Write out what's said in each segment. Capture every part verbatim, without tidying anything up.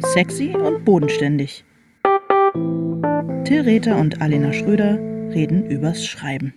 Sexy und bodenständig. Till Rether und Alena Schröder reden übers Schreiben.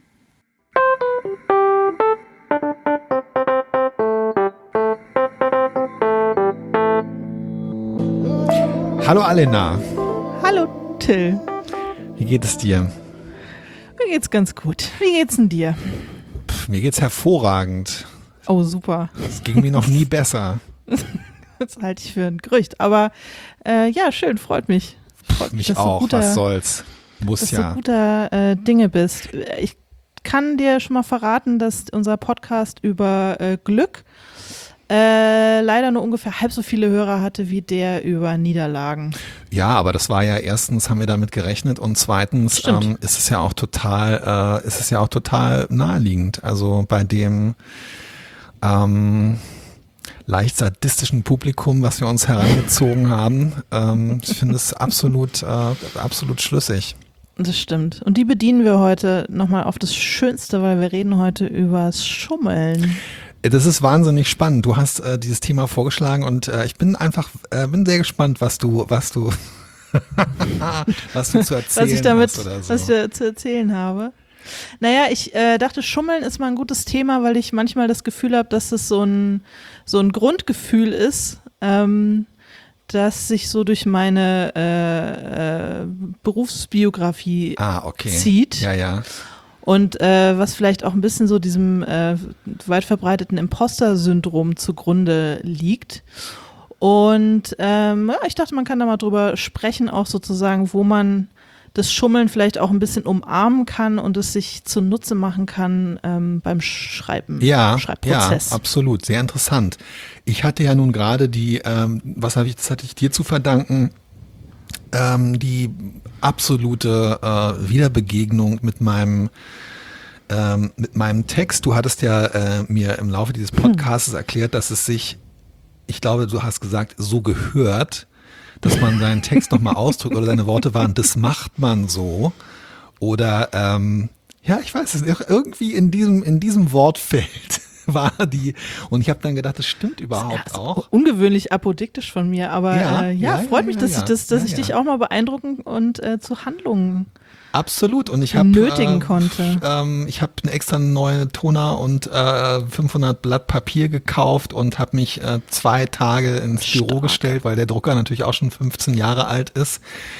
Hallo Alena. Hallo Till. Wie geht es dir? Mir geht's ganz gut. Wie geht's denn dir? Pff, mir geht's hervorragend. Oh, super. Es ging mir noch nie besser. Das halte ich für ein Gerücht. Aber äh, ja, schön, freut mich. Freut mich dass auch, du guter, was soll's. Muss dass ja. du guter äh, Dinge bist. Ich kann dir schon mal verraten, dass unser Podcast über äh, Glück äh, leider nur ungefähr halb so viele Hörer hatte wie der über Niederlagen. Ja, aber das war ja erstens, haben wir damit gerechnet, und zweitens ähm, ist es ja auch total, äh, ist es ja auch total naheliegend. Also bei dem ähm, leicht sadistischen Publikum, was wir uns herangezogen haben, ähm, ich finde es absolut, äh, absolut schlüssig. Das stimmt. Und die bedienen wir heute nochmal auf das Schönste, weil wir reden heute übers Schummeln. Das ist wahnsinnig spannend. Du hast äh, dieses Thema vorgeschlagen und äh, ich bin einfach, äh, bin sehr gespannt, was du, was du, was du zu erzählen was ich damit, hast oder so. Was ich da zu erzählen habe. Naja, ich äh, dachte, Schummeln ist mal ein gutes Thema, weil ich manchmal das Gefühl habe, dass es so ein, so ein Grundgefühl ist, ähm, das sich so durch meine äh, äh, Berufsbiografie ah, okay. zieht. Ja, ja. Und äh, was vielleicht auch ein bisschen so diesem äh, weit verbreiteten Imposter-Syndrom zugrunde liegt. Und ähm, ja, ich dachte, man kann da mal drüber sprechen, auch sozusagen, wo man das Schummeln vielleicht auch ein bisschen umarmen kann und es sich zunutze machen kann ähm, beim Schreiben, ja, Schreibprozess. Ja, absolut, sehr interessant. Ich hatte ja nun gerade die, ähm, was habe ich, das hatte ich dir zu verdanken, ähm, die absolute äh, Wiederbegegnung mit meinem ähm, mit meinem Text. Du hattest ja äh, mir im Laufe dieses Podcasts hm. erklärt, dass es sich, ich glaube, du hast gesagt, so gehört, dass man seinen Text nochmal ausdrückt oder seine Worte waren, das macht man so. Oder ähm, ja, ich weiß es, irgendwie in diesem, in diesem Wortfeld war die, und ich habe dann gedacht, das stimmt überhaupt das ist auch. Ungewöhnlich apodiktisch von mir, aber ja, äh, ja, ja, freut ja, mich, ja, dass ja. ich das, dass ja, ich ja. dich auch mal beeindrucken und äh, zu Handlungen Absolut, und ich habe nötigen äh, konnte. Ähm, ich habe eine extra neue Toner und äh, fünfhundert Blatt Papier gekauft und habe mich äh, zwei Tage ins Stark. Büro gestellt, weil der Drucker natürlich auch schon fünfzehn Jahre alt ist.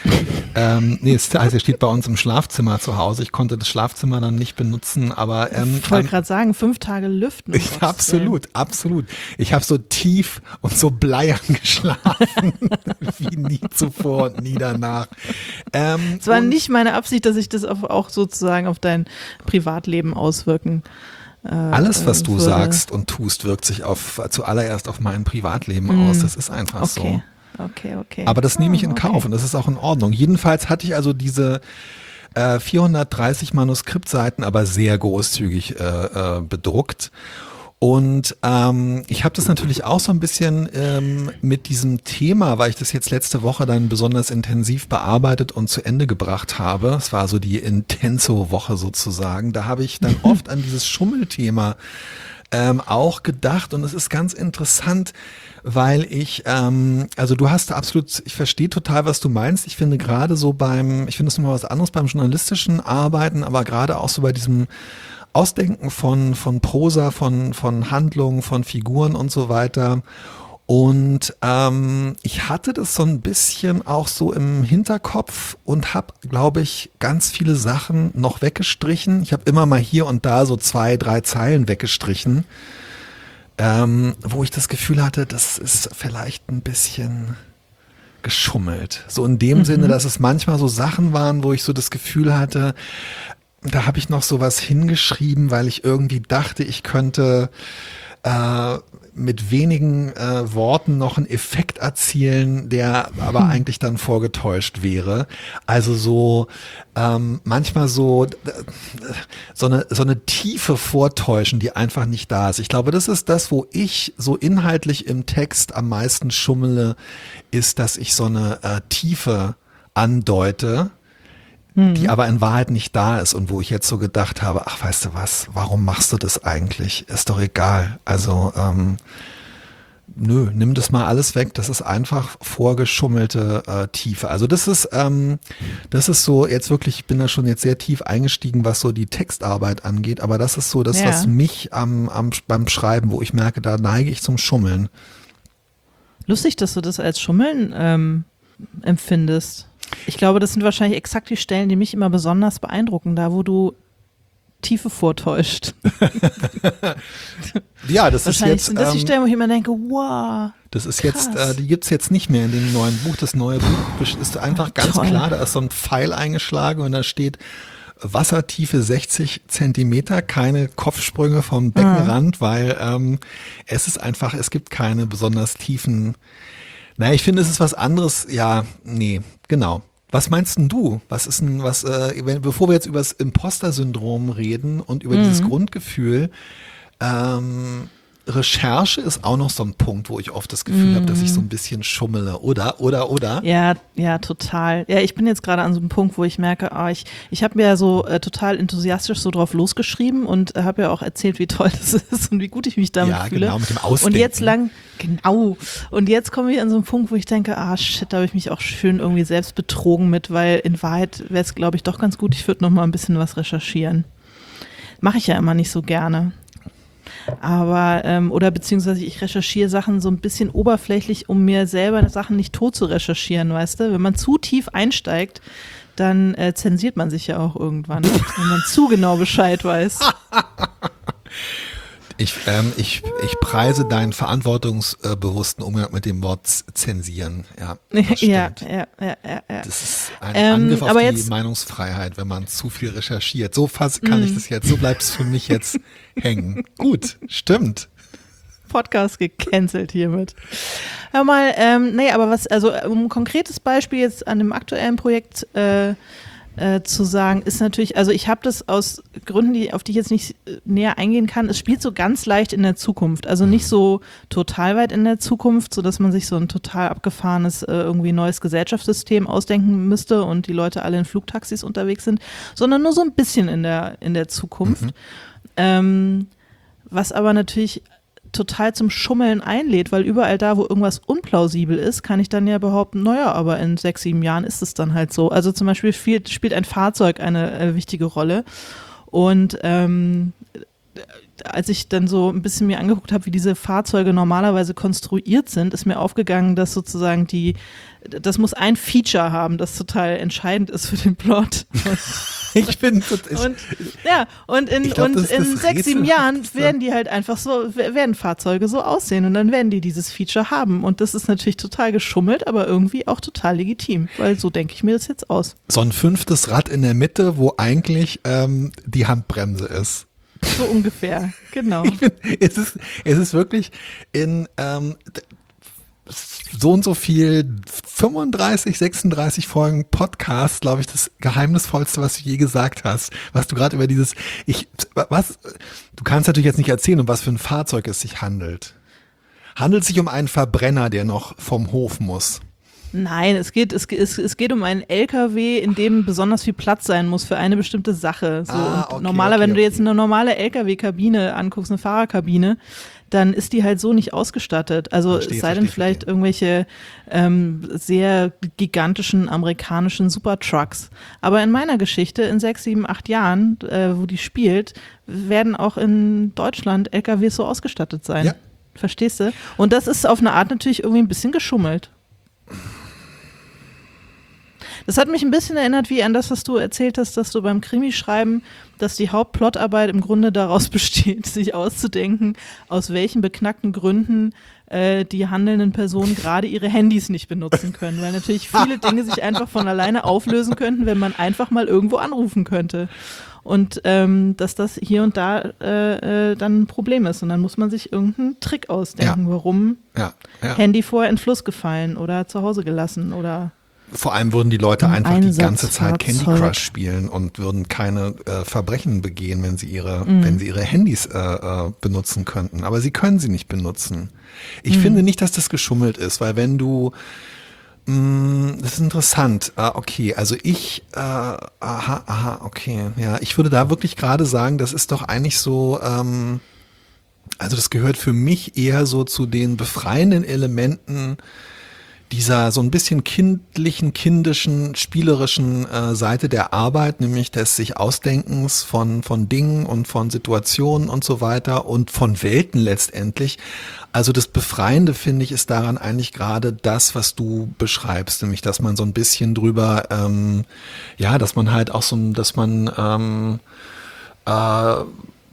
ähm, nee, es, also er steht bei uns im Schlafzimmer zu Hause. Ich konnte das Schlafzimmer dann nicht benutzen, aber ähm, ich wollte ähm, gerade sagen, fünf Tage lüften. ich, absolut, absolut. Ich habe so tief und so bleiern geschlafen wie nie zuvor und nie danach. Ähm, Es war und nicht meine Absicht, dass ich das auf, auch sozusagen auf dein Privatleben auswirken äh, Alles, was du würde. sagst und tust, wirkt sich auf, zuallererst auf mein Privatleben Mm. aus. Das ist einfach Okay, so. okay, okay. Aber das nehme ich in Ah, Kauf okay. und das ist auch in Ordnung. Jedenfalls hatte ich also diese äh, vierhundertdreißig Manuskriptseiten, aber sehr großzügig äh, äh, bedruckt. Und ähm, ich habe das natürlich auch so ein bisschen ähm, mit diesem Thema, weil ich das jetzt letzte Woche dann besonders intensiv bearbeitet und zu Ende gebracht habe. Es war so die Intenso-Woche sozusagen. Da habe ich dann oft an dieses Schummelthema ähm, auch gedacht. Und es ist ganz interessant, weil ich, ähm, also du hast absolut, ich verstehe total, was du meinst. Ich finde gerade so beim, ich finde es nochmal was anderes beim journalistischen Arbeiten, aber gerade auch so bei diesem Ausdenken von, von Prosa, von, von Handlungen, von Figuren und so weiter. Und ähm, ich hatte das so ein bisschen auch so im Hinterkopf und habe, glaube ich, ganz viele Sachen noch weggestrichen. Ich habe immer mal hier und da so zwei, drei Zeilen weggestrichen, ähm, wo ich das Gefühl hatte, das ist vielleicht ein bisschen geschummelt. So in dem mhm. Sinne, dass es manchmal so Sachen waren, wo ich so das Gefühl hatte, da habe ich noch sowas hingeschrieben, weil ich irgendwie dachte, ich könnte äh, mit wenigen äh, Worten noch einen Effekt erzielen, der aber hm. eigentlich dann vorgetäuscht wäre. Also so ähm, manchmal so so eine so eine Tiefe vortäuschen, die einfach nicht da ist. Ich glaube, das ist das, wo ich so inhaltlich im Text am meisten schummele, ist, dass ich so eine äh, Tiefe andeute, die aber in Wahrheit nicht da ist und wo ich jetzt so gedacht habe, ach, weißt du was, warum machst du das eigentlich? Ist doch egal. Also ähm, nö, nimm das mal alles weg. Das ist einfach vorgeschummelte äh, Tiefe. Also das ist, ähm, das ist so jetzt wirklich, ich bin da schon jetzt sehr tief eingestiegen, was so die Textarbeit angeht. Aber das ist so das, Ja. was mich am, am beim Schreiben, wo ich merke, da neige ich zum Schummeln. Lustig, dass du das als Schummeln ähm, empfindest. Ich glaube, das sind wahrscheinlich exakt die Stellen, die mich immer besonders beeindrucken, da wo du Tiefe vortäuscht. Ja, das ist Wahrscheinlich jetzt. sind das die ähm, Stellen, wo ich immer denke, wow. Das ist Krass. jetzt, äh, die gibt's jetzt nicht mehr in dem neuen Buch. Das neue Buch ist einfach ganz Toll. klar, da ist so ein Pfeil eingeschlagen und da steht Wassertiefe sechzig Zentimeter, keine Kopfsprünge vom Beckenrand, weil ähm, es ist einfach, es gibt keine besonders tiefen. Naja, ich finde, es ist was anderes. Ja, nee, genau. Was meinst denn du? Was ist denn, was, äh, wenn, bevor wir jetzt über das Imposter-Syndrom reden und über dieses Grundgefühl, ähm, Recherche ist auch noch so ein Punkt, wo ich oft das Gefühl habe, dass ich so ein bisschen schummele, oder, oder, oder? Ja, ja, total. Ja, ich bin jetzt gerade an so einem Punkt, wo ich merke, ah, ich, ich habe mir ja so äh, total enthusiastisch so drauf losgeschrieben und äh, habe ja auch erzählt, wie toll das ist und wie gut ich mich damit Ja, fühle. genau, mit dem Ausdenken. Und jetzt lang, genau. Und jetzt komme ich an so einen Punkt, wo ich denke, ah shit, da habe ich mich auch schön irgendwie selbst betrogen mit, weil in Wahrheit wäre es, glaube ich, doch ganz gut, ich würde noch mal ein bisschen was recherchieren. Mache ich ja immer nicht so gerne. Aber, ähm, oder beziehungsweise ich recherchiere Sachen so ein bisschen oberflächlich, um mir selber Sachen nicht tot zu recherchieren, weißt du? Wenn man zu tief einsteigt, dann äh, zensiert man sich ja auch irgendwann, wenn man zu genau Bescheid weiß. Ich, ähm, ich, ich preise deinen verantwortungsbewussten Umgang mit dem Wort zensieren. Ja, das ja, stimmt. ja, ja, ja, ja. Das ist ein Ähm, Angriff auf aber die jetzt- Meinungsfreiheit, wenn man zu viel recherchiert. So fast kann ich das jetzt, so bleibt es für mich jetzt hängen. Gut, stimmt. Podcast gecancelt hiermit. Hör mal, ähm, nee, aber was, also um ein konkretes Beispiel jetzt an dem aktuellen Projekt äh, äh, zu sagen, ist natürlich, also ich habe das aus Gründen, die, auf die ich jetzt nicht äh, näher eingehen kann, es spielt so ganz leicht in der Zukunft, also nicht so total weit in der Zukunft, sodass man sich so ein total abgefahrenes, äh, irgendwie neues Gesellschaftssystem ausdenken müsste und die Leute alle in Flugtaxis unterwegs sind, sondern nur so ein bisschen in der, in der Zukunft. Mhm. Ähm, was aber natürlich total zum Schummeln einlädt, weil überall da, wo irgendwas unplausibel ist, kann ich dann ja behaupten, naja, aber in sechs, sieben Jahren ist es dann halt so. Also zum Beispiel spielt, spielt ein Fahrzeug eine äh, wichtige Rolle und ähm, als ich dann so ein bisschen mir angeguckt habe, wie diese Fahrzeuge normalerweise konstruiert sind, ist mir aufgegangen, dass sozusagen die, das muss ein Feature haben, das total entscheidend ist für den Plot. Ich bin ich, Und, ja, und in, Ich glaub, und das ist in das sechs, sieben Jahren Rätselhafteste. werden die halt einfach so, werden Fahrzeuge so aussehen und dann werden die dieses Feature haben. Und das ist natürlich total geschummelt, aber irgendwie auch total legitim, weil so denke ich mir das jetzt aus. so ein fünftes Rad in der Mitte, wo eigentlich ähm, die Handbremse ist. So ungefähr, genau. Ich bin, es ist, es ist wirklich in ähm, d- so und so viel fünfunddreißig, sechsunddreißig Folgen Podcast, glaube ich, das geheimnisvollste, was du je gesagt hast. Was du gerade über dieses, ich, was, du kannst natürlich jetzt nicht erzählen, um was für ein Fahrzeug es sich handelt. Handelt es sich um einen Verbrenner, der noch vom Hof muss? Nein, es geht, es, es, es geht um einen L K W, in dem besonders viel Platz sein muss für eine bestimmte Sache. So, Ah, und okay, normaler, okay, wenn du okay. jetzt eine normale L K W-Kabine anguckst, eine Fahrerkabine, dann ist die halt so nicht ausgestattet. Also Verstehe, es sei denn verstehe, vielleicht verstehe. irgendwelche ähm, sehr gigantischen amerikanischen Supertrucks. Aber in meiner Geschichte in sechs, sieben, acht Jahren, äh, wo die spielt, werden auch in Deutschland L K Ws so ausgestattet sein. Ja. Verstehst du? Und das ist auf eine Art natürlich irgendwie ein bisschen geschummelt. Das hat mich ein bisschen erinnert wie an das, was du erzählt hast, dass du beim Krimi-Schreiben, dass die Hauptplotarbeit im Grunde daraus besteht, sich auszudenken, aus welchen beknackten Gründen äh, die handelnden Personen gerade ihre Handys nicht benutzen können. Weil natürlich viele Dinge sich einfach von alleine auflösen könnten, wenn man einfach mal irgendwo anrufen könnte. Und ähm, dass das hier und da äh, äh, dann ein Problem ist. Und dann muss man sich irgendeinen Trick ausdenken, Ja. warum Ja, ja. Handy vorher in Fluss gefallen oder zu Hause gelassen oder Vor allem würden die Leute Im einfach die ganze Zeit Candy Einsatzfahrzeug. Crush spielen und würden keine äh, Verbrechen begehen, wenn sie ihre, Mhm. wenn sie ihre Handys äh, äh, benutzen könnten. Aber sie können sie nicht benutzen. Ich Mhm. finde nicht, dass das geschummelt ist, weil wenn du mh, das ist interessant. Ah, okay, also ich, äh, aha, aha, okay, ja, ich würde da wirklich gerade sagen, das ist doch eigentlich so, ähm, Also das gehört für mich eher so zu den befreienden Elementen dieser so ein bisschen kindlichen, kindischen, spielerischen äh, Seite der Arbeit, nämlich des sich Ausdenkens von, von Dingen und von Situationen und so weiter und von Welten letztendlich. Also das Befreiende, finde ich, ist daran eigentlich gerade das, was du beschreibst, nämlich dass man so ein bisschen drüber, ähm, ja, dass man halt auch so, dass man ähm, äh,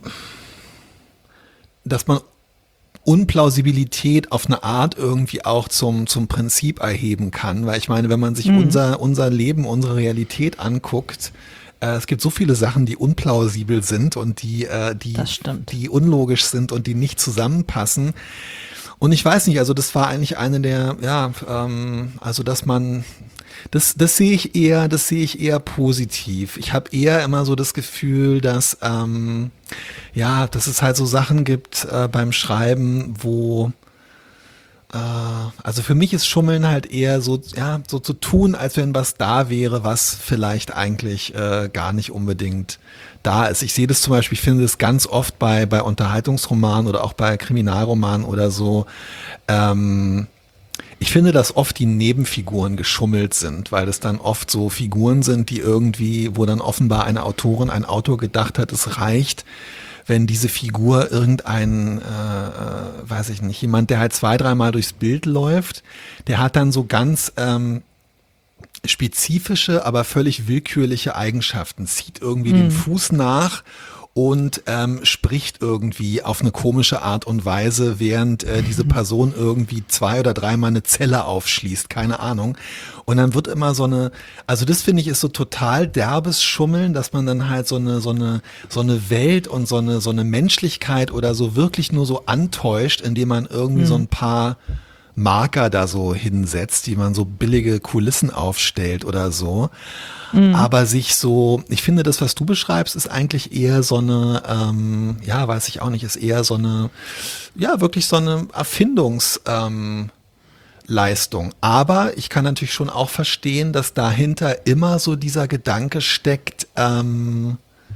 dass man Unplausibilität auf eine Art irgendwie auch zum, zum Prinzip erheben kann. Weil ich meine, wenn man sich Mhm. unser, unser Leben, unsere Realität anguckt, äh, es gibt so viele Sachen, die unplausibel sind und die, äh, die, Das stimmt. die unlogisch sind und die nicht zusammenpassen. Und ich weiß nicht, also das war eigentlich eine der, ja, ähm, also dass man, das, das sehe ich eher, das sehe ich eher positiv. Ich habe eher immer so das Gefühl, dass, ähm, ja, dass es halt so Sachen gibt äh, beim Schreiben, wo, äh, also für mich ist Schummeln halt eher so, ja, so zu tun, als wenn was da wäre, was vielleicht eigentlich äh, gar nicht unbedingt da ist. Ich sehe das zum Beispiel, ich finde das ganz oft bei, bei Unterhaltungsromanen oder auch bei Kriminalromanen oder so. Ähm, ich finde, dass oft die Nebenfiguren geschummelt sind, weil es dann oft so Figuren sind, die irgendwie, wo dann offenbar eine Autorin, ein Autor gedacht hat, es reicht, wenn diese Figur irgendein, äh, äh, weiß ich nicht, jemand, der halt zwei, dreimal durchs Bild läuft, der hat dann so ganz ähm, spezifische, aber völlig willkürliche Eigenschaften, zieht irgendwie den Mhm. Fuß nach und ähm, spricht irgendwie auf eine komische Art und Weise, während äh, diese Person irgendwie zwei oder dreimal eine Zelle aufschließt, keine Ahnung. Und dann wird immer so eine, also das finde ich ist so total derbes Schummeln, dass man dann halt so eine, so eine, so eine Welt und so eine, so eine Menschlichkeit oder so wirklich nur so antäuscht, indem man irgendwie so Mhm. ein paar Marker da so hinsetzt, die man so billige Kulissen aufstellt oder so. Mhm. Aber sich so, ich finde, das, was du beschreibst, ist eigentlich eher so eine, ähm, ja, weiß ich auch nicht, ist eher so eine, ja, wirklich so eine Erfindungs, ähm, Leistung. Aber ich kann natürlich schon auch verstehen, dass dahinter immer so dieser Gedanke steckt, ähm,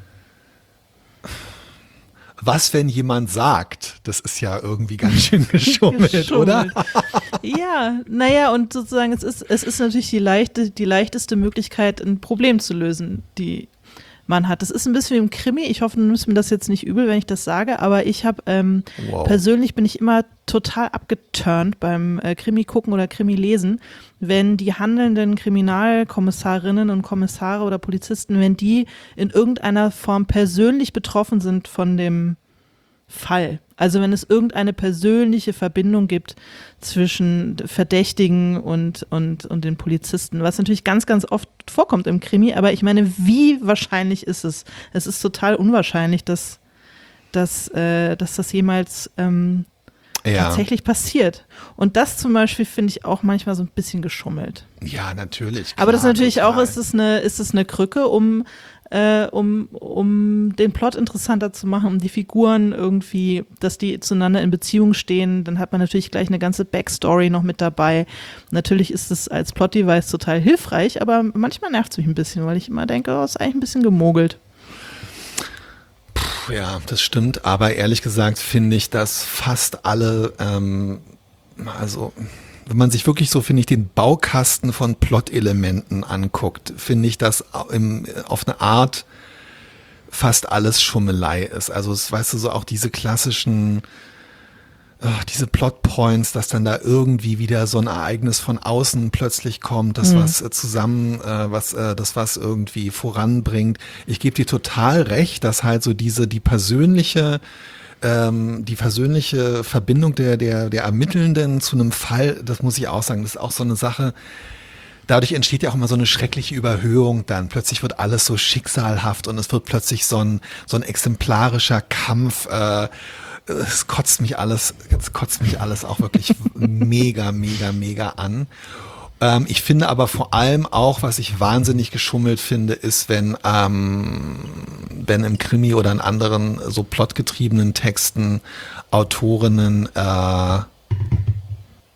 was, wenn jemand sagt, das ist ja irgendwie ganz schön geschummelt, oder? Geschummelt. Ja, naja, und sozusagen, es ist, es ist natürlich die leichte, die leichteste Möglichkeit, ein Problem zu lösen, die man hat. Das ist ein bisschen wie im Krimi. Ich hoffe, du nimmst mir das jetzt nicht übel, wenn ich das sage, aber ich habe, ähm, Wow. persönlich bin ich immer total abgeturnt beim äh, Krimi gucken oder Krimi lesen, wenn die handelnden Kriminalkommissarinnen und Kommissare oder Polizisten, wenn die in irgendeiner Form persönlich betroffen sind von dem Fall. Also wenn es irgendeine persönliche Verbindung gibt zwischen Verdächtigen und, und, und den Polizisten, was natürlich ganz, ganz oft vorkommt im Krimi, aber ich meine, wie wahrscheinlich ist es? Es ist total unwahrscheinlich, dass, dass, äh, dass das jemals ähm, Ja, tatsächlich passiert. Und das zum Beispiel finde ich auch manchmal so ein bisschen geschummelt. ja, natürlich. Aber das ist klar, natürlich auch, total. ist es eine, ist es eine Krücke, um, äh, um, um den Plot interessanter zu machen, um die Figuren irgendwie, dass die zueinander in Beziehung stehen. Dann hat man natürlich gleich eine ganze Backstory noch mit dabei. Natürlich ist es als Plot-Device total hilfreich, aber manchmal nervt es mich ein bisschen, weil ich immer denke, oh, ist eigentlich ein bisschen gemogelt. Puh, ja, das stimmt. Aber ehrlich gesagt finde ich, dass fast alle, ähm, also wenn man sich wirklich so, finde ich, den Baukasten von Plot-Elementen anguckt, finde ich, dass au- im, auf eine Art fast alles Schummelei ist. Also es, weißt du, so auch diese klassischen, ach, diese Plotpoints, dass dann da irgendwie wieder so ein Ereignis von außen plötzlich kommt, das Mhm. was äh, zusammen, äh, was äh, das was irgendwie voranbringt. Ich gebe dir total recht, dass halt so diese die persönliche ähm, die persönliche Verbindung der der der Ermittelnden zu einem Fall, das muss ich auch sagen, das ist auch so eine Sache. Dadurch entsteht ja auch immer so eine schreckliche Überhöhung dann. Plötzlich wird alles so schicksalhaft und es wird plötzlich so ein, so ein exemplarischer Kampf. Äh, es kotzt mich alles, es kotzt mich alles auch wirklich mega, mega, mega an. Ähm, ich finde aber vor allem auch, was ich wahnsinnig geschummelt finde, ist, wenn, ähm, wenn im Krimi oder in anderen so plotgetriebenen Texten Autorinnen äh,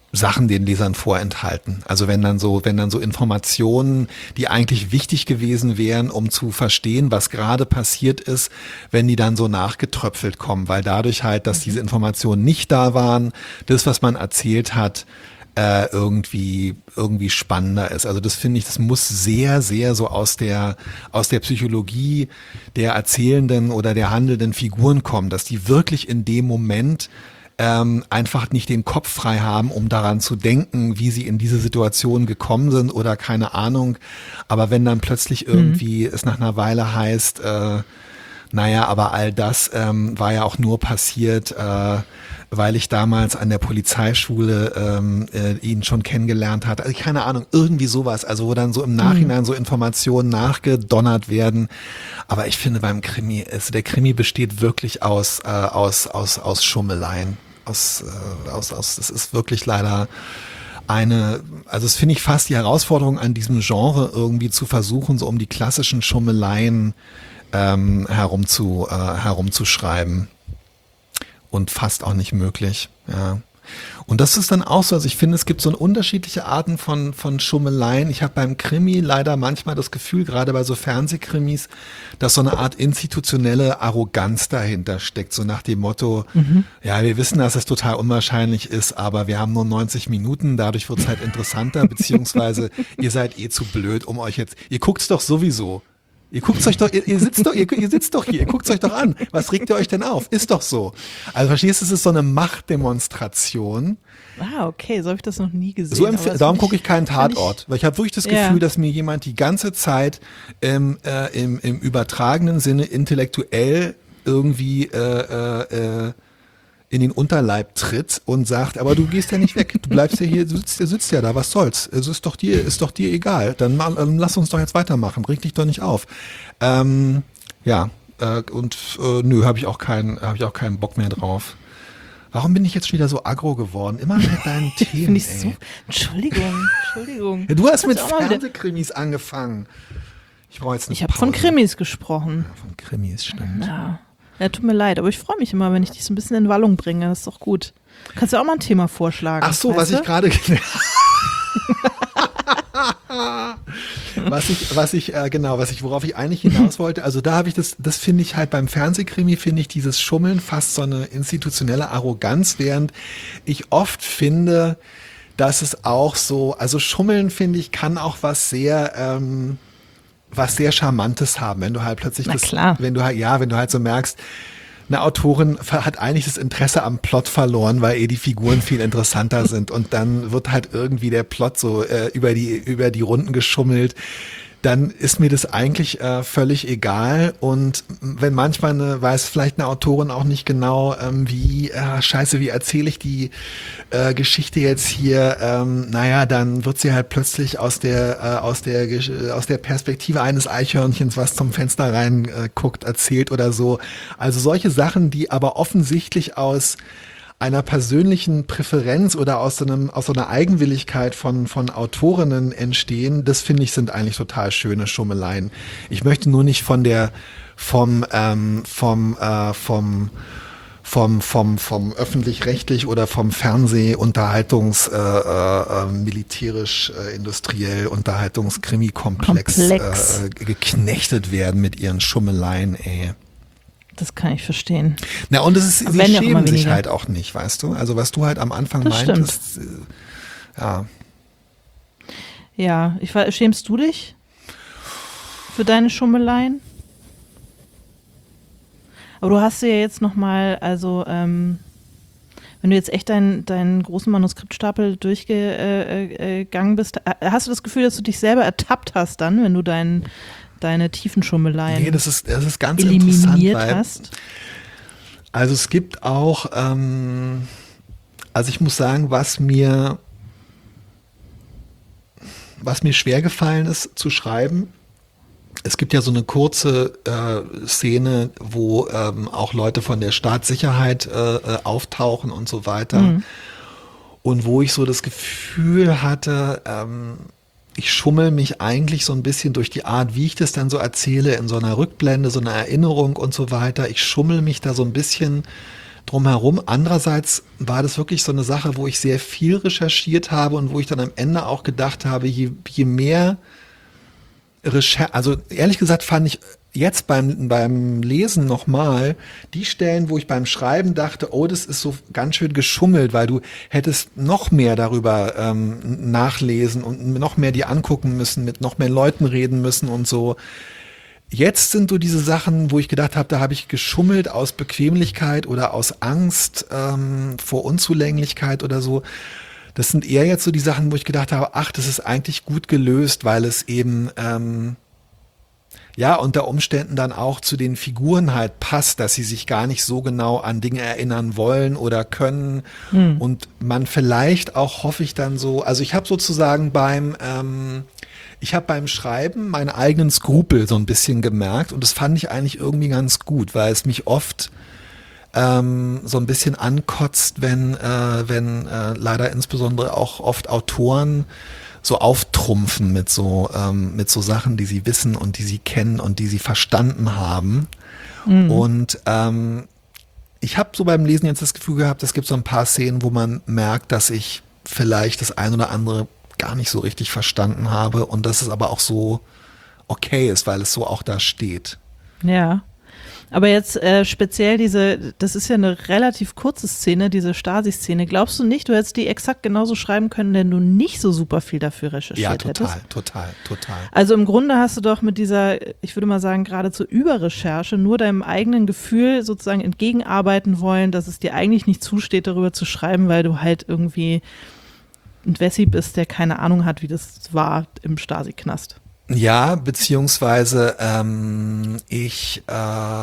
Sachen den Lesern vorenthalten. Also wenn dann so, wenn dann so Informationen, die eigentlich wichtig gewesen wären, um zu verstehen, was gerade passiert ist, wenn die dann so nachgetröpfelt kommen, weil dadurch halt, dass diese Informationen nicht da waren, das, was man erzählt hat, äh, irgendwie irgendwie spannender ist. Also das finde ich, das muss sehr, sehr so aus der aus der Psychologie der erzählenden oder der handelnden Figuren kommen, dass die wirklich in dem Moment Ähm, einfach nicht den Kopf frei haben, um daran zu denken, wie sie in diese Situation gekommen sind oder keine Ahnung. Aber wenn dann plötzlich irgendwie mhm. es nach einer Weile heißt, äh, naja, aber all das ähm, war ja auch nur passiert, äh, weil ich damals an der Polizeischule ähm, äh, ihn schon kennengelernt hatte. Also keine Ahnung, irgendwie sowas. Also wo dann so im Nachhinein mhm. so Informationen nachgedonnert werden. Aber ich finde beim Krimi, also der Krimi besteht wirklich aus äh, aus aus aus Schummeleien. Aus, äh, aus, aus, das ist wirklich leider eine, also das finde ich fast die Herausforderung an diesem Genre irgendwie zu versuchen, so um die klassischen Schummeleien ähm, herumzu, äh, herumzuschreiben und fast auch nicht möglich, ja. Und das ist dann auch so, also ich finde, es gibt so unterschiedliche Arten von, von Schummeleien. Ich habe beim Krimi leider manchmal das Gefühl, gerade bei so Fernsehkrimis, dass so eine Art institutionelle Arroganz dahinter steckt, so nach dem Motto, mhm. ja, wir wissen, dass es total unwahrscheinlich ist, aber wir haben nur neunzig Minuten, dadurch wird es halt interessanter, beziehungsweise ihr seid eh zu blöd, um euch jetzt, ihr guckt's doch sowieso. Ihr guckt's euch doch, ihr, ihr sitzt doch, ihr, ihr sitzt doch hier, ihr guckt's euch doch an. Was regt ihr euch denn auf? Ist doch so. Also verstehst du, es ist so eine Machtdemonstration. Ah, okay, so habe ich das noch nie gesehen. So empf- darum gucke ich keinen Tatort, ich, weil ich habe wirklich das Gefühl, ja. dass mir jemand die ganze Zeit ähm, äh, im, im übertragenen Sinne intellektuell irgendwie äh, äh, in den Unterleib tritt und sagt, aber du gehst ja nicht weg, du bleibst ja hier, du sitzt, du sitzt ja da, was soll's? Es ist doch dir, ist doch dir egal. Dann, mal, dann lass uns doch jetzt weitermachen, reg dich doch nicht auf. Ähm, ja, äh, und äh, nö, habe ich auch keinen, habe ich auch keinen Bock mehr drauf. Warum bin ich jetzt schon wieder so aggro geworden? Immer mit deinen Themen, ich so, Entschuldigung, Entschuldigung. Ja, du hast mit Fernsehkrimis angefangen. Ich brauche jetzt eine Ich habe von Krimis gesprochen. Ja, von Krimis, stimmt. Ja. Ja, tut mir leid, aber ich freue mich immer, wenn ich dich so ein bisschen in Wallung bringe. Das ist doch gut. Kannst du auch mal ein Thema vorschlagen? Ach so, was du? ich gerade was ich, was ich, äh, genau, was ich, worauf ich eigentlich hinaus wollte, also da habe ich das, das finde ich halt beim Fernsehkrimi, finde ich dieses Schummeln fast so eine institutionelle Arroganz, während ich oft finde, dass es auch so, also Schummeln, finde ich, kann auch was sehr, ähm, was sehr Charmantes haben, wenn du halt plötzlich Na das, klar. wenn du halt, ja, wenn du halt so merkst, eine Autorin hat eigentlich das Interesse am Plot verloren, weil ihr die Figuren viel interessanter sind und dann wird halt irgendwie der Plot so äh, über die über die Runden geschummelt. Dann ist mir das eigentlich äh, völlig egal und wenn manchmal eine, weiß vielleicht eine Autorin auch nicht genau, ähm, wie, äh, scheiße, wie erzähle ich die äh, Geschichte jetzt hier, ähm, naja, dann wird sie halt plötzlich aus der, äh, aus der, aus der Perspektive eines Eichhörnchens, was zum Fenster rein äh, guckt, erzählt oder so. Also solche Sachen, die aber offensichtlich aus einer persönlichen Präferenz oder aus so einem, aus so einer Eigenwilligkeit von, von Autorinnen entstehen, das finde ich sind eigentlich total schöne Schummeleien. Ich möchte nur nicht von der, vom, ähm, vom, äh, vom, vom, vom, vom öffentlich-rechtlich oder vom Fernseh Unterhaltungs, äh, äh, militärisch, äh, industriell Unterhaltungskrimi-Komplex äh, geknechtet werden mit ihren Schummeleien, ey. Das kann ich verstehen. Na, und es ist, Aber sie werden ja auch schämen immer sich weniger. halt auch nicht, weißt du? Also was du halt am Anfang Das meintest, äh, ja. Ja, ich, ver- schämst du dich für deine Schummeleien? Aber du hast ja jetzt nochmal, also ähm, wenn du jetzt echt deinen deinen großen Manuskriptstapel durchgegangen bist, äh, hast du das Gefühl, dass du dich selber ertappt hast dann, wenn du deinen deine tiefen Schummeleien Nee, das ist, das ist ganz eliminiert interessant, weil, hast? also es gibt auch, ähm, also ich muss sagen, was mir, was mir schwer gefallen ist zu schreiben, es gibt ja so eine kurze äh, Szene, wo ähm, auch Leute von der Staatssicherheit äh, äh, auftauchen und so weiter. Mhm. Und wo ich so das Gefühl hatte, ähm, ich schummel mich eigentlich so ein bisschen durch die Art, wie ich das dann so erzähle, in so einer Rückblende, so einer Erinnerung und so weiter. Ich schummel mich da so ein bisschen drumherum. Andererseits war das wirklich so eine Sache, wo ich sehr viel recherchiert habe und wo ich dann am Ende auch gedacht habe, je, je mehr Recherche, also ehrlich gesagt fand ich jetzt beim, beim Lesen nochmal die Stellen, wo ich beim Schreiben dachte, oh, das ist so ganz schön geschummelt, weil du hättest noch mehr darüber ähm, nachlesen und noch mehr die angucken müssen, mit noch mehr Leuten reden müssen und so. Jetzt sind so diese Sachen, wo ich gedacht habe, da habe ich geschummelt aus Bequemlichkeit oder aus Angst ähm, vor Unzulänglichkeit oder so. Das sind eher jetzt so die Sachen, wo ich gedacht habe, ach, das ist eigentlich gut gelöst, weil es eben ähm, ja unter Umständen dann auch zu den Figuren halt passt, dass sie sich gar nicht so genau an Dinge erinnern wollen oder können. Hm. Und man vielleicht auch, hoffe ich dann so, also ich habe sozusagen beim ähm, Ich habe beim Schreiben meine eigenen Skrupel so ein bisschen gemerkt und das fand ich eigentlich irgendwie ganz gut, weil es mich oft ähm, so ein bisschen ankotzt, wenn, äh, wenn äh, leider insbesondere auch oft Autoren so auftrumpfen mit so, ähm, mit so Sachen, die sie wissen und die sie kennen und die sie verstanden haben. Mhm. Und ähm, ich habe so beim Lesen jetzt das Gefühl gehabt, es gibt so ein paar Szenen, wo man merkt, dass ich vielleicht das ein oder andere gar nicht so richtig verstanden habe und dass es aber auch so okay ist, weil es so auch da steht. Ja, aber jetzt äh, speziell diese, das ist ja eine relativ kurze Szene, diese Stasi-Szene. Glaubst du nicht, du hättest die exakt genauso schreiben können, wenn du nicht so super viel dafür recherchiert ja, hättest? Ja, total, total, total. Also im Grunde hast du doch mit dieser, ich würde mal sagen, geradezu Überrecherche nur deinem eigenen Gefühl sozusagen entgegenarbeiten wollen, dass es dir eigentlich nicht zusteht, darüber zu schreiben, weil du halt irgendwie ein Wessi bist, der keine Ahnung hat, wie das war im Stasi-Knast. Ja, beziehungsweise ähm, ich äh,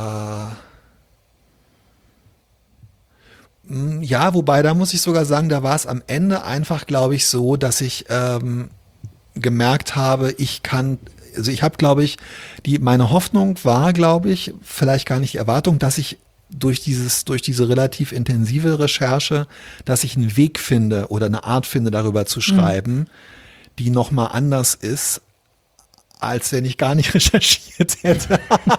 ja, wobei da muss ich sogar sagen, da war es am Ende einfach, glaube ich, so, dass ich ähm, gemerkt habe, ich kann, also ich habe, glaube ich, die meine Hoffnung war, glaube ich, vielleicht gar nicht die Erwartung, dass ich durch dieses, durch diese relativ intensive Recherche, dass ich einen Weg finde oder eine Art finde, darüber zu schreiben, mhm. die nochmal anders ist, als wenn ich gar nicht recherchiert hätte.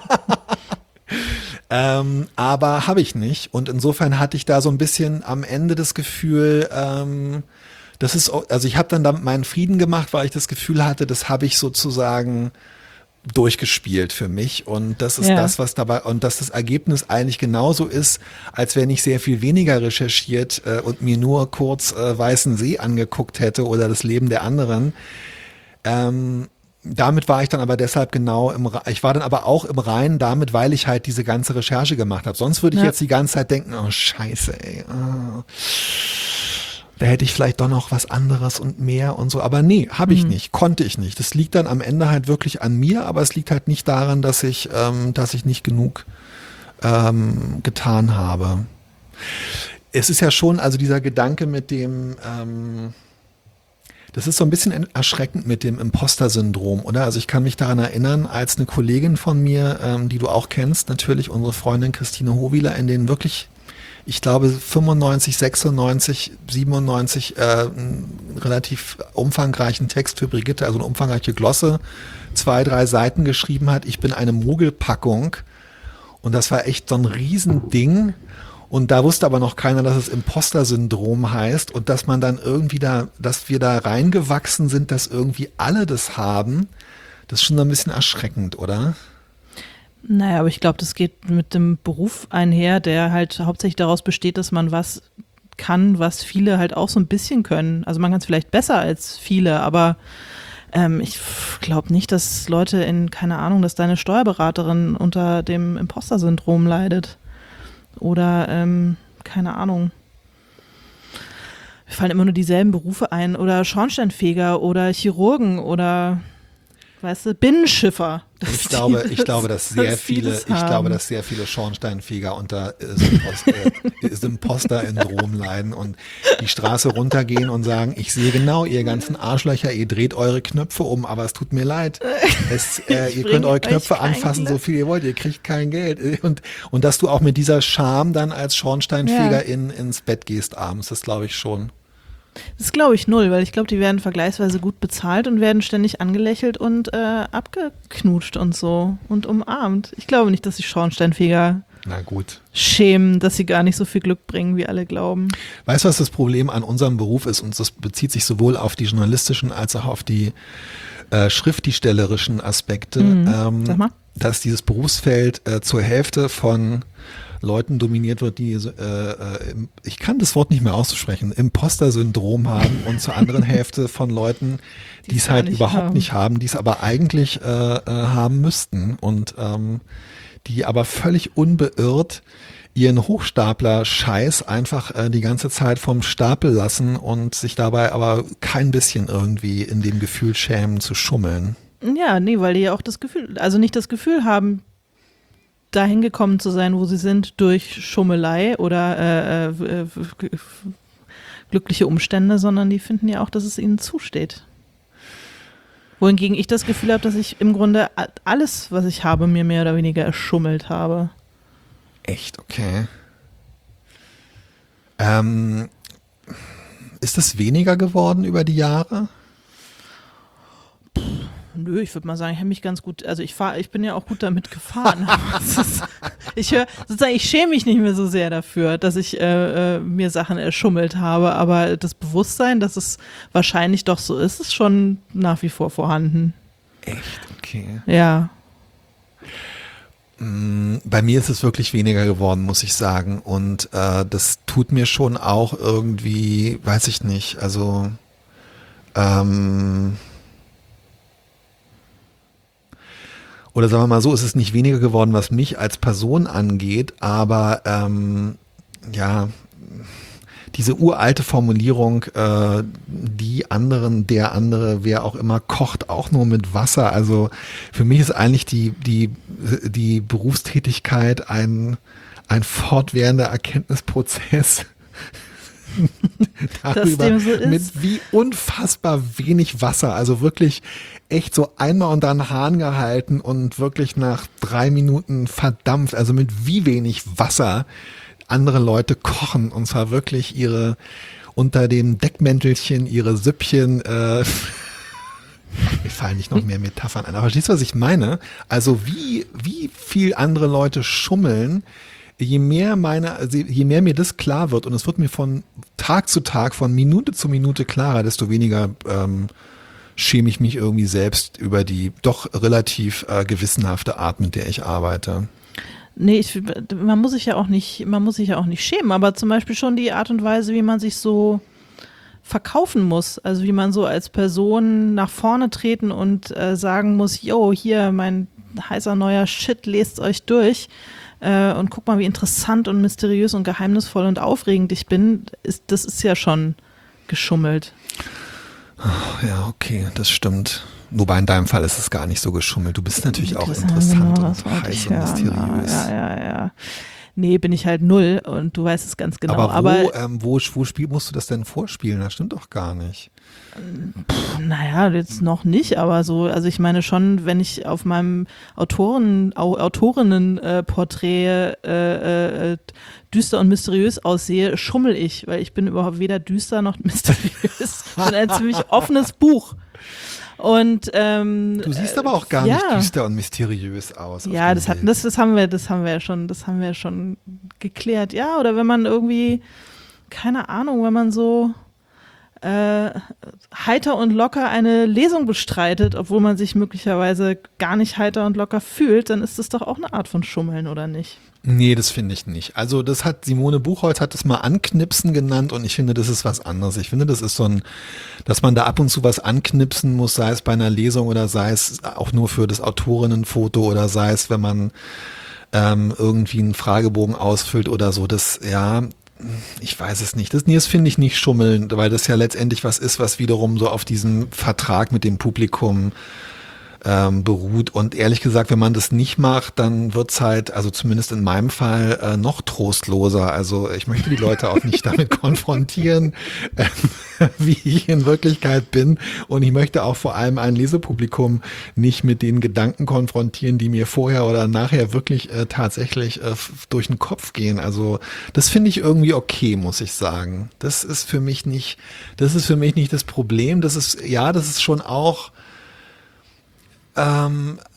ähm, aber habe ich nicht. Und insofern hatte ich da so ein bisschen am Ende das Gefühl, ähm, das ist, also ich habe dann damit meinen Frieden gemacht, weil ich das Gefühl hatte, das habe ich sozusagen durchgespielt für mich und das ist ja. das, was dabei und dass das Ergebnis eigentlich genauso ist, als wenn ich sehr viel weniger recherchiert äh, und mir nur kurz äh, Weißen See angeguckt hätte oder das Leben der anderen. Ähm, damit war ich dann aber deshalb genau im, ich war dann aber auch im Reinen damit, weil ich halt diese ganze Recherche gemacht habe. Sonst würde ich ja. jetzt die ganze Zeit denken, oh Scheiße, ey. Oh. Da hätte ich vielleicht doch noch was anderes und mehr und so. Aber nee, habe ich mhm. nicht, konnte ich nicht. Das liegt dann am Ende halt wirklich an mir, aber es liegt halt nicht daran, dass ich, ähm, dass ich nicht genug ähm, getan habe. Es ist ja schon, also dieser Gedanke mit dem, ähm, das ist so ein bisschen erschreckend mit dem Imposter-Syndrom, oder? Also ich kann mich daran erinnern, als eine Kollegin von mir, ähm, die du auch kennst, natürlich unsere Freundin Christine Howieler, in den wirklich ich glaube fünfundneunzig, sechsundneunzig, siebenundneunzig äh, einen relativ umfangreichen Text für Brigitte, also eine umfangreiche Glosse, zwei, drei Seiten geschrieben hat. Ich bin eine Mogelpackung und das war echt so ein Riesending und da wusste aber noch keiner, dass es Imposter-Syndrom heißt und dass man dann irgendwie da, dass wir da reingewachsen sind, dass irgendwie alle das haben. Das ist schon ein bisschen erschreckend, oder? Naja, aber ich glaube, das geht mit dem Beruf einher, der halt hauptsächlich daraus besteht, dass man was kann, was viele halt auch so ein bisschen können. Also man kann es vielleicht besser als viele, aber ähm, ich glaube nicht, dass Leute in, keine Ahnung, dass deine Steuerberaterin unter dem Imposter-Syndrom leidet. Oder, ähm, keine Ahnung. Mir fallen immer nur dieselben Berufe ein. Oder Schornsteinfeger oder Chirurgen oder... Weißt du, Binnenschiffer. Ich glaube, ich glaube, dass sehr viele, ich glaube, dass sehr viele Schornsteinfeger unter äh, Imposter-Syndrom leiden und die Straße runtergehen und sagen, ich sehe genau, ihr ganzen Arschlöcher, ihr dreht eure Knöpfe um, aber es tut mir leid. Es, äh, ihr könnt eure Knöpfe anfassen, so viel ihr wollt, ihr kriegt kein Geld. Und, und dass du auch mit dieser Scham dann als Schornsteinfeger ja. in, ins Bett gehst abends, das glaube ich schon. Das glaube ich null, weil ich glaube, die werden vergleichsweise gut bezahlt und werden ständig angelächelt und äh, abgeknutscht und so und umarmt. Ich glaube nicht, dass die Schornsteinfeger Na gut. schämen, dass sie gar nicht so viel Glück bringen, wie alle glauben. Weißt du, was das Problem an unserem Beruf ist? Und das bezieht sich sowohl auf die journalistischen als auch auf die äh, schriftstellerischen Aspekte. Mhm. Ähm, Sag mal. Dass dieses Berufsfeld äh, zur Hälfte von Leuten dominiert wird, die, äh, äh, ich kann das Wort nicht mehr aussprechen, Imposter-Syndrom haben und zur anderen Hälfte von Leuten, die es halt überhaupt haben. nicht haben, die es aber eigentlich äh, äh, haben müssten und ähm, die aber völlig unbeirrt ihren Hochstapler-Scheiß einfach äh, die ganze Zeit vom Stapel lassen und sich dabei aber kein bisschen irgendwie in dem Gefühl schämen zu schummeln. Ja, nee, weil die ja auch das Gefühl, also nicht das Gefühl haben, dahin gekommen zu sein, wo sie sind, durch Schummelei oder äh, äh, glückliche Umstände, sondern die finden ja auch, dass es ihnen zusteht. Wohingegen ich das Gefühl habe, dass ich im Grunde alles, was ich habe, mir mehr oder weniger erschummelt habe. Echt? Okay. Ähm, ist das weniger geworden über die Jahre? Nö, ich würde mal sagen, ich habe mich ganz gut, also ich fahre, ich bin ja auch gut damit gefahren. ist, ich höre, sozusagen, ich schäme mich nicht mehr so sehr dafür, dass ich äh, äh, mir Sachen erschummelt habe, aber das Bewusstsein, dass es wahrscheinlich doch so ist, ist schon nach wie vor vorhanden. Echt? Okay. Ja. Bei mir ist es wirklich weniger geworden, muss ich sagen. Und äh, das tut mir schon auch irgendwie, weiß ich nicht, also ähm, oder sagen wir mal so, es ist nicht weniger geworden, was mich als Person angeht, aber ähm, ja, diese uralte Formulierung, äh, die anderen, der andere, wer auch immer, kocht auch nur mit Wasser. Also für mich ist eigentlich die, die, die Berufstätigkeit ein, ein fortwährender Erkenntnisprozess darüber, so ist. mit wie unfassbar wenig Wasser, also wirklich echt so einmal unter den Hahn gehalten und wirklich nach drei Minuten verdampft, also mit wie wenig Wasser andere Leute kochen, und zwar wirklich ihre, unter dem Deckmäntelchen, ihre Süppchen, äh, mir fallen nicht noch mehr Metaphern ein, aber verstehst du, was ich meine? Also wie, wie viel andere Leute schummeln, je mehr meine, also je mehr mir das klar wird, und es wird mir von Tag zu Tag, von Minute zu Minute klarer, desto weniger ähm, schäme ich mich irgendwie selbst über die doch relativ äh, gewissenhafte Art, mit der ich arbeite. Nee, ich, man muss sich ja auch nicht, man muss sich ja auch nicht schämen, aber zum Beispiel schon die Art und Weise, wie man sich so verkaufen muss, also wie man so als Person nach vorne treten und äh, sagen muss, yo, hier mein heißer neuer Shit, lest euch durch äh, und guck mal, wie interessant und mysteriös und geheimnisvoll und aufregend ich bin, ist, das ist ja schon geschummelt. Ja, okay, das stimmt. Wobei in deinem Fall ist es gar nicht so geschummelt. Du bist natürlich auch Das, interessant genau, und heiß und mysteriös. Ja, ja, ja. Nee, bin ich halt null und du weißt es ganz genau. Aber wo, Aber, ähm, wo, wo spiel, musst du das denn vorspielen? Das stimmt doch gar nicht. Pff, naja, jetzt noch nicht, aber so, also ich meine schon, wenn ich auf meinem Autoren, Au, Autorinnenporträt äh, äh, düster und mysteriös aussehe, schummel ich, weil ich bin überhaupt weder düster noch mysteriös. Ich bin ein ziemlich offenes Buch. Und ähm, du siehst aber auch gar ja. nicht düster und mysteriös aus. Ja, das hatten das, das haben wir, das haben wir ja schon, das haben wir ja schon geklärt. Ja, oder wenn man irgendwie, keine Ahnung, wenn man so äh, heiter und locker eine Lesung bestreitet, obwohl man sich möglicherweise gar nicht heiter und locker fühlt, dann ist das doch auch eine Art von Schummeln, oder nicht? Nee, das finde ich nicht. Also das hat Simone Buchholz hat es mal Anknipsen genannt, und ich finde, das ist was anderes. Ich finde, das ist so ein, dass man da ab und zu was anknipsen muss, sei es bei einer Lesung oder sei es auch nur für das Autorinnenfoto oder sei es, wenn man ähm, irgendwie einen Fragebogen ausfüllt oder so. Das, ja, ich weiß es nicht. Das, nee, das finde ich nicht schummeln, weil das ja letztendlich was ist, was wiederum so auf diesem Vertrag mit dem Publikum Ähm, beruht. Und ehrlich gesagt, wenn man das nicht macht, dann wird's halt, also zumindest in meinem Fall, äh, noch trostloser. Also ich möchte die Leute auch nicht damit konfrontieren, äh, wie ich in Wirklichkeit bin. Und ich möchte auch vor allem ein Lesepublikum nicht mit den Gedanken konfrontieren, die mir vorher oder nachher wirklich äh, tatsächlich äh, durch den Kopf gehen. Also das finde ich irgendwie okay, muss ich sagen. Das ist für mich nicht, das ist für mich nicht das Problem. Das ist, ja, das ist schon auch Ähm,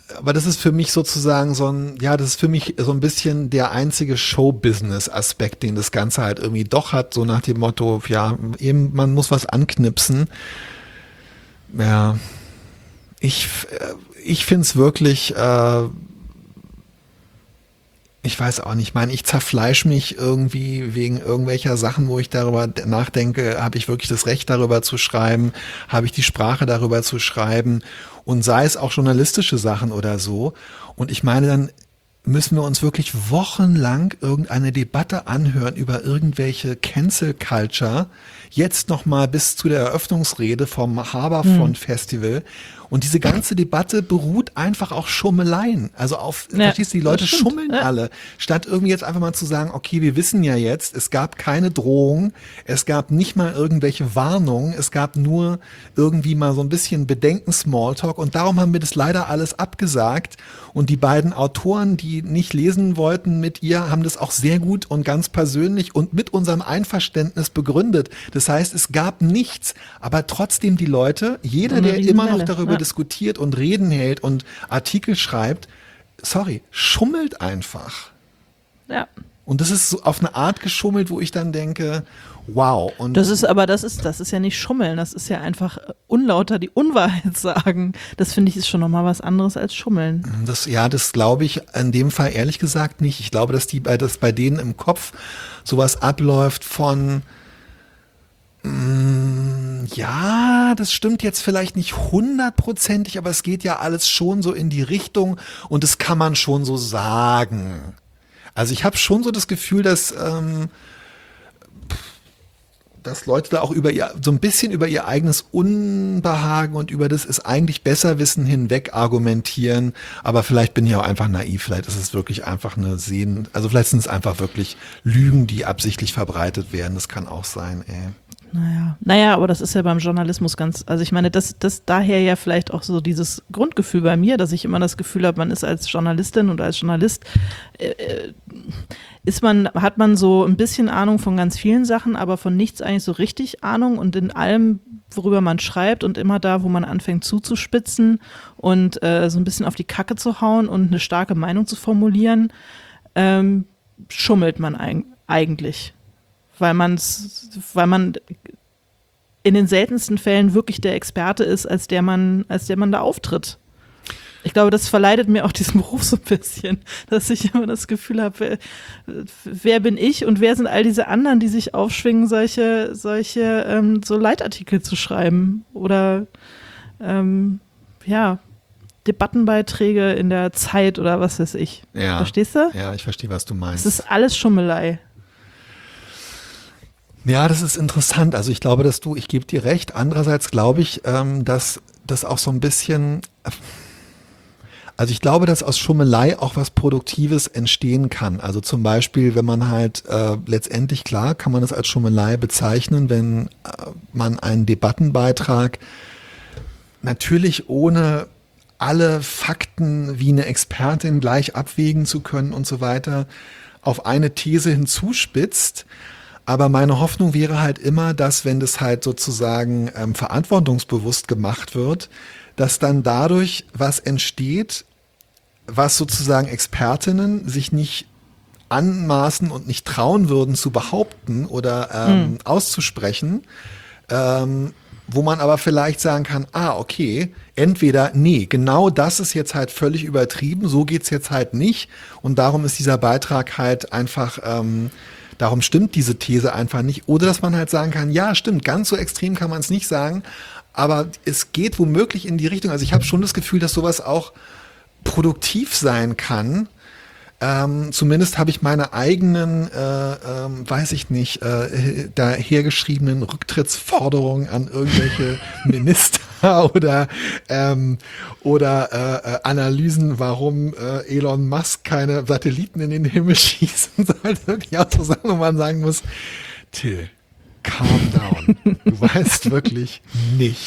aber das ist für mich sozusagen so ein, ja, das ist für mich so ein bisschen der einzige Show-Business-Aspekt, den das Ganze halt irgendwie doch hat, so nach dem Motto, ja, eben, man muss was anknipsen. Ja, ich, ich finde es wirklich, äh, ich weiß auch nicht, ich meine, ich zerfleisch mich irgendwie wegen irgendwelcher Sachen, wo ich darüber nachdenke, habe ich wirklich das Recht darüber zu schreiben, habe ich die Sprache darüber zu schreiben und sei es auch journalistische Sachen oder so. Und ich meine, dann müssen wir uns wirklich wochenlang irgendeine Debatte anhören über irgendwelche Cancel Culture, jetzt nochmal bis zu der Eröffnungsrede vom Haberfront Festival. Und diese ganze Debatte beruht einfach auf Schummeleien. Also auf, Ja, verstehst du, die Leute das stimmt. schummeln Ja. alle. Statt irgendwie jetzt einfach mal zu sagen, okay, wir wissen ja jetzt, es gab keine Drohung, es gab nicht mal irgendwelche Warnungen, es gab nur irgendwie mal so ein bisschen Bedenken-Smalltalk und darum haben wir das leider alles abgesagt. Und die beiden Autoren, die nicht lesen wollten mit ihr, haben das auch sehr gut und ganz persönlich und mit unserem Einverständnis begründet. Das heißt, es gab nichts, aber trotzdem die Leute, jeder, Eine der immer noch Riesenwelle, darüber ja. diskutiert und Reden hält und Artikel schreibt, sorry, schummelt einfach. Ja. Und das ist so auf eine Art geschummelt, wo ich dann denke, wow. Und Das ist aber, das ist, das ist ja nicht Schummeln, das ist ja einfach unlauter die Unwahrheit sagen. Das finde ich ist schon nochmal was anderes als Schummeln. das, ja, das glaube ich in dem Fall ehrlich gesagt nicht. Ich glaube, dass die bei, dass bei denen im Kopf sowas abläuft von, mm, ja, das stimmt jetzt vielleicht nicht hundertprozentig, aber es geht ja alles schon so in die Richtung und das kann man schon so sagen. Also ich habe schon so das Gefühl, dass, ähm, dass Leute da auch über ihr, so ein bisschen über ihr eigenes Unbehagen und über das es eigentlich besser wissen hinweg argumentieren. Aber vielleicht bin ich auch einfach naiv. Vielleicht ist es wirklich einfach eine Sehen, also vielleicht sind es einfach wirklich Lügen, die absichtlich verbreitet werden. Das kann auch sein, ey. Naja, naja, aber das ist ja beim Journalismus ganz, also ich meine, das, das daher ja vielleicht auch so dieses Grundgefühl bei mir, dass ich immer das Gefühl habe, man ist als Journalistin oder als Journalist, äh, ist man, hat man so ein bisschen Ahnung von ganz vielen Sachen, aber von nichts eigentlich so richtig Ahnung und in allem, worüber man schreibt und immer da, wo man anfängt zuzuspitzen und äh, so ein bisschen auf die Kacke zu hauen und eine starke Meinung zu formulieren, ähm, schummelt man eig- eigentlich. Weil man's, weil man in den seltensten Fällen wirklich der Experte ist, als der man, als der man da auftritt. Ich glaube, das verleidet mir auch diesen Beruf so ein bisschen, dass ich immer das Gefühl habe, wer, wer bin ich und wer sind all diese anderen, die sich aufschwingen, solche, solche ähm, so Leitartikel zu schreiben oder ähm, ja, Debattenbeiträge in der Zeit oder was weiß ich. Ja. Verstehst du? Ja, ich verstehe, was du meinst. Es ist alles Schummelei. Ja, das ist interessant. Also ich glaube, dass du, ich gebe dir recht. Andererseits glaube ich, ähm, dass das auch so ein bisschen, also ich glaube, dass aus Schummelei auch was Produktives entstehen kann. Also zum Beispiel, wenn man halt äh, letztendlich, klar, kann man das als Schummelei bezeichnen, wenn äh, man einen Debattenbeitrag natürlich ohne alle Fakten wie eine Expertin gleich abwägen zu können und so weiter auf eine These hinzuspitzt. Aber meine Hoffnung wäre halt immer, dass wenn das halt sozusagen ähm, verantwortungsbewusst gemacht wird, dass dann dadurch was entsteht, was sozusagen Expertinnen sich nicht anmaßen und nicht trauen würden zu behaupten oder ähm, Hm. auszusprechen, ähm, wo man aber vielleicht sagen kann, ah, okay, entweder, nee, genau das ist jetzt halt völlig übertrieben, so geht's jetzt halt nicht und darum ist dieser Beitrag halt einfach, ähm, darum stimmt diese These einfach nicht. Oder dass man halt sagen kann, ja, stimmt, ganz so extrem kann man es nicht sagen, aber es geht womöglich in die Richtung, also ich habe schon das Gefühl, dass sowas auch produktiv sein kann. Ähm, zumindest habe ich meine eigenen, äh, ähm, weiß ich nicht, äh, dahergeschriebenen Rücktrittsforderungen an irgendwelche Minister oder ähm, oder äh, äh, Analysen, warum äh, Elon Musk keine Satelliten in den Himmel schießen soll. Wirklich auch so Sachen, wo man sagen muss, Till, calm down. Du weißt wirklich nichts.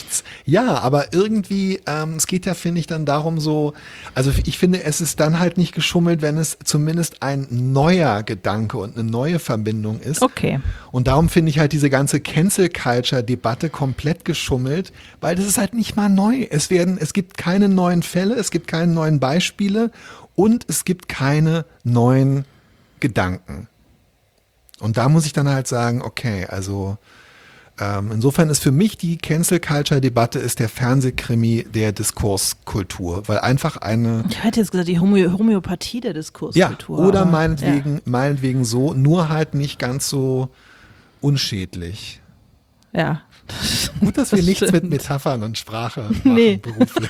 Ja, aber irgendwie, ähm, es geht ja, finde ich, dann darum so, also ich finde, es ist dann halt nicht geschummelt, wenn es zumindest ein neuer Gedanke und eine neue Verbindung ist. Okay. Und darum finde ich halt diese ganze Cancel-Culture-Debatte komplett geschummelt, weil das ist halt nicht mal neu. Es werden, es gibt keine neuen Fälle, es gibt keine neuen Beispiele und es gibt keine neuen Gedanken. Und da muss ich dann halt sagen, okay, also ähm, insofern ist für mich die Cancel-Culture-Debatte ist der Fernsehkrimi der Diskurskultur, weil einfach eine... Ich hätte jetzt gesagt, die Homö- Homöopathie der Diskurskultur. Ja, oder aber, meinetwegen, ja. meinetwegen so, nur halt nicht ganz so unschädlich. Ja. Gut, dass wir das nichts stimmt. mit Metaphern und Sprache machen, nee. beruflich.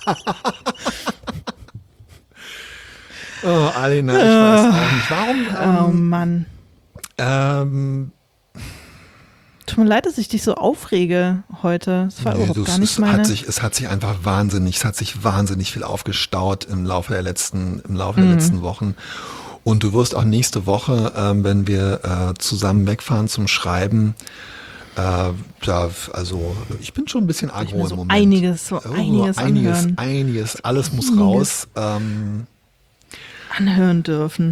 Oh, Alina, ich weiß auch nicht. Warum? Ähm, oh Mann. Ähm, Tut mir leid, dass ich dich so aufrege heute. Das war nee, überhaupt du, gar nicht es, meine... hat sich, es hat sich einfach wahnsinnig, es hat sich wahnsinnig viel aufgestaut im Laufe der letzten, im Laufe Mhm. der letzten Wochen. Und du wirst auch nächste Woche, ähm, wenn wir äh, zusammen wegfahren zum Schreiben, äh, ja, also ich bin schon ein bisschen Ich agro mir im so Moment. einiges, so Oh, einiges einiges, anhören. einiges, alles muss Einiges. raus. Ähm, Anhören dürfen.